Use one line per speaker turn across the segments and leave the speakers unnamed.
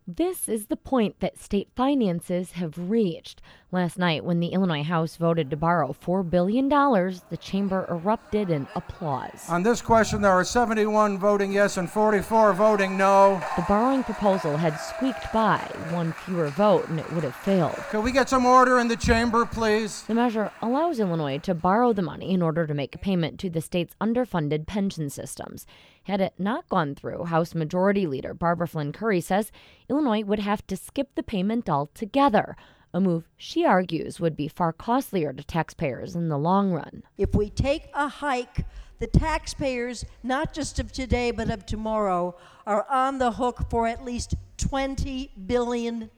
This is the point that state finances have reached. Last night, when the Illinois House voted to borrow $4 billion, the chamber erupted in applause.
On this question, there are 71 voting yes and 44 voting no.
The borrowing proposal had squeaked by, one fewer vote, and it would have failed.
Could we get some order in the chamber, please?
The measure allows Illinois to borrow the money in order to make a payment to the state's underfunded pension systems. Had it not gone through, House Majority Leader Barbara Flynn Curry says Illinois would have to skip the payment altogether, a move she argues would be far costlier to taxpayers in the long run.
If we take a hike, the taxpayers, not just of today but of tomorrow, are on the hook for at least $20 billion.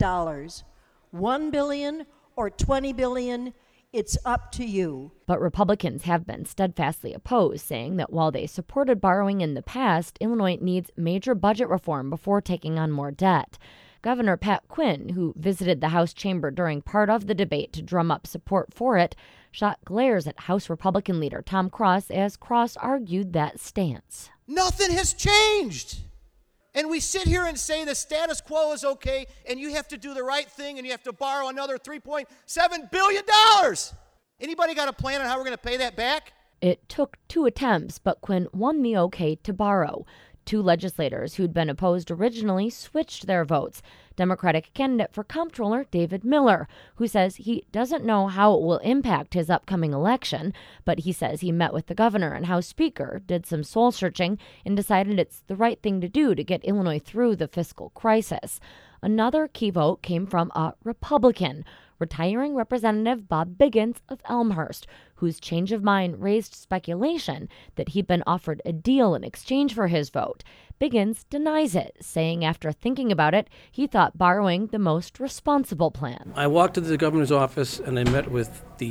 $1 billion or $20 billion, it's up to you.
But Republicans have been steadfastly opposed, saying that while they supported borrowing in the past, Illinois needs major budget reform before taking on more debt. Governor Pat Quinn, who visited the House chamber during part of the debate to drum up support for it, shot glares at House Republican leader Tom Cross as Cross argued that stance.
Nothing has changed. And we sit here and say the status quo is okay, and you have to do the right thing, and you have to borrow another $3.7 billion. Anybody got a plan on how we're going to pay that back?
It took 2 attempts, but Quinn won the okay to borrow. 2 legislators who'd been opposed originally switched their votes. Democratic candidate for comptroller David Miller, who says he doesn't know how it will impact his upcoming election, but he says he met with the governor and House Speaker, did some soul-searching, and decided it's the right thing to do to get Illinois through the fiscal crisis. Another key vote came from a Republican, retiring Representative Bob Biggins of Elmhurst, whose change of mind raised speculation that he'd been offered a deal in exchange for his vote. Biggins denies it, saying after thinking about it, he thought borrowing the most responsible plan.
I walked to the governor's office and I met with the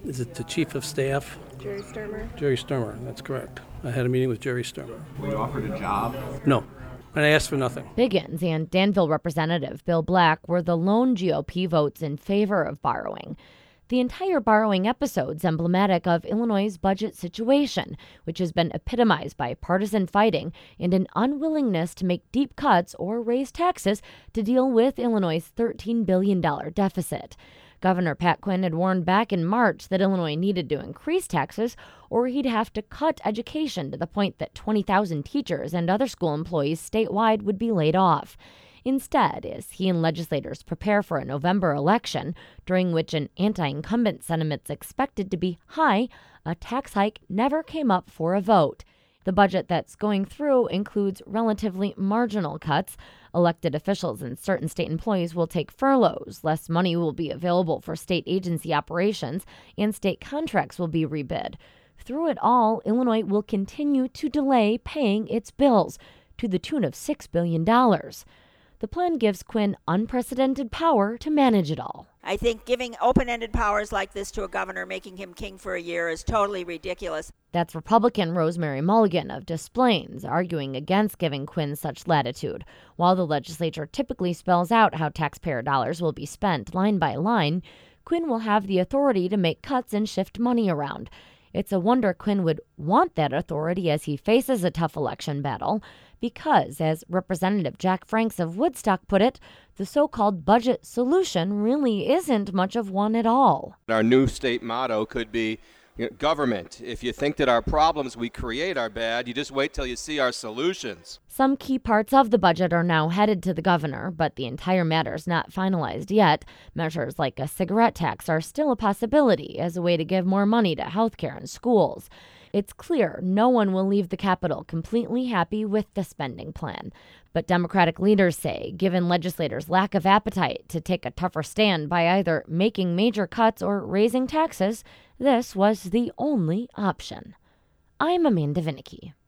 chief of staff?
Jerry Sturmer.
Jerry Sturmer, that's correct. I had a meeting with Jerry Sturmer.
Were you offered a job?
No. And I asked for nothing.
Biggins and Danville Representative Bill Black were the lone GOP votes in favor of borrowing. The entire borrowing episode's emblematic of Illinois' budget situation, which has been epitomized by partisan fighting and an unwillingness to make deep cuts or raise taxes to deal with Illinois' $13 billion deficit. Governor Pat Quinn had warned back in March that Illinois needed to increase taxes or he'd have to cut education to the point that 20,000 teachers and other school employees statewide would be laid off. Instead, as he and legislators prepare for a November election, during which an anti-incumbent sentiment's expected to be high, a tax hike never came up for a vote. The budget that's going through includes relatively marginal cuts. Elected officials and certain state employees will take furloughs. Less money will be available for state agency operations, and state contracts will be rebid. Through it all, Illinois will continue to delay paying its bills to the tune of $6 billion. The plan gives Quinn unprecedented power to manage it all.
I think giving open-ended powers like this to a governor, making him king for a year, is totally ridiculous.
That's Republican Rosemary Mulligan of Des Plaines, arguing against giving Quinn such latitude. While the legislature typically spells out how taxpayer dollars will be spent line by line, Quinn will have the authority to make cuts and shift money around. It's a wonder Quinn would want that authority as he faces a tough election battle, because, as Representative Jack Franks of Woodstock put it, the so-called budget solution really isn't much of one at all.
Our new state motto could be, government, if you think that our problems we create are bad, you just wait till you see our solutions.
Some key parts of the budget are now headed to the governor, but the entire matter's not finalized yet. Measures like a cigarette tax are still a possibility as a way to give more money to healthcare and schools. It's clear no one will leave the Capitol completely happy with the spending plan. But Democratic leaders say, given legislators' lack of appetite to take a tougher stand by either making major cuts or raising taxes, this was the only option. I'm Amanda Vinicky.